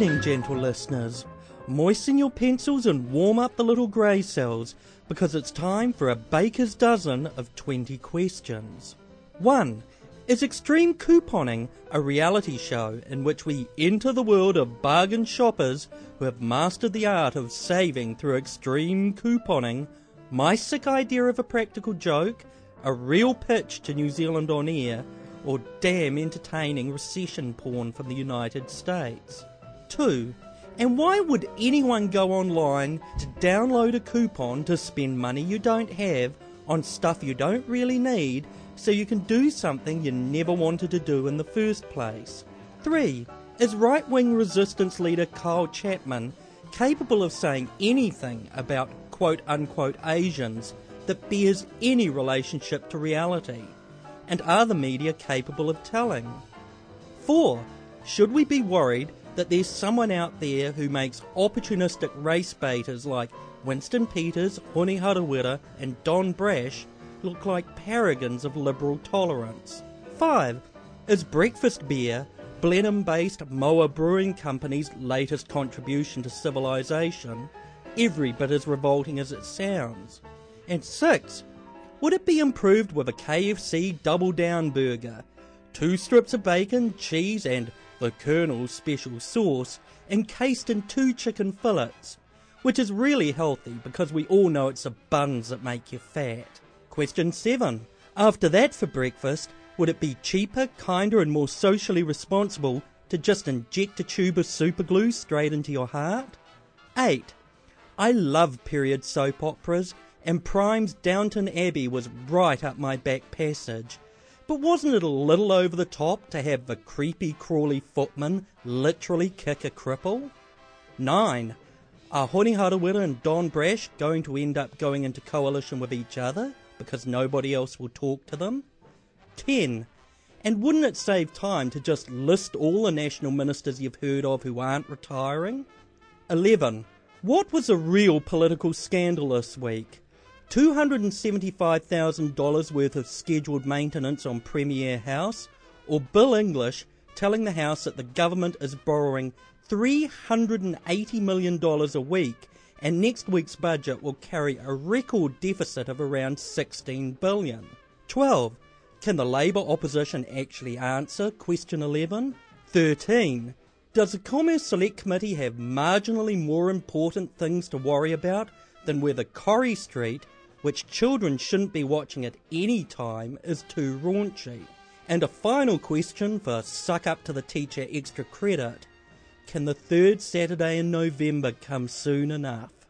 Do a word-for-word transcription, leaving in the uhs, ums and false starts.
evening, gentle listeners. Moisten your pencils and warm up the little grey cells, because it's time for a baker's dozen of twenty questions. one. Is extreme couponing a reality show in which we enter the world of bargain shoppers who have mastered the art of saving through extreme couponing, my sick idea of a practical joke, a real pitch to New Zealand on air, or damn entertaining recession porn from the United States? two. And why would anyone go online to download a coupon to spend money you don't have on stuff you don't really need so you can do something you never wanted to do in the first place? three. Is right-wing resistance leader Kyle Chapman capable of saying anything about quote-unquote Asians that bears any relationship to reality? And are the media capable of telling? four. Should we be worried that there's someone out there who makes opportunistic race baiters like Winston Peters, Hone Harawira and Don Brash look like paragons of liberal tolerance? five. Is breakfast beer, Blenheim-based Moa Brewing Company's latest contribution to civilization, every bit as revolting as it sounds? And six. Would it be improved with a K F C Double Down burger, two strips of bacon, cheese and the Colonel's special sauce encased in two chicken fillets, which is really healthy because we all know it's the buns that make you fat? Question seven. After that for breakfast, would it be cheaper, kinder and more socially responsible to just inject a tube of super glue straight into your heart? eight. I love period soap operas, and Prime's Downton Abbey was right up my back passage. But wasn't it a little over the top to have the creepy crawly footman literally kick a cripple? nine. Are Hone Harawira and Don Brash going to end up going into coalition with each other because nobody else will talk to them? ten. And wouldn't it save time to just list all the national ministers you've heard of who aren't retiring? eleven. What was a real political scandal this week? two hundred seventy-five thousand dollars worth of scheduled maintenance on Premier House, or Bill English telling the House that the government is borrowing three hundred eighty million dollars a week and next week's budget will carry a record deficit of around sixteen billion dollars. twelve. Can the Labour opposition actually answer question eleven? thirteen. Does the Commerce Select Committee have marginally more important things to worry about than whether Corrie Street, which children shouldn't be watching at any time, is too raunchy? And a final question for suck up to the teacher extra credit. Can the third Saturday in November come soon enough?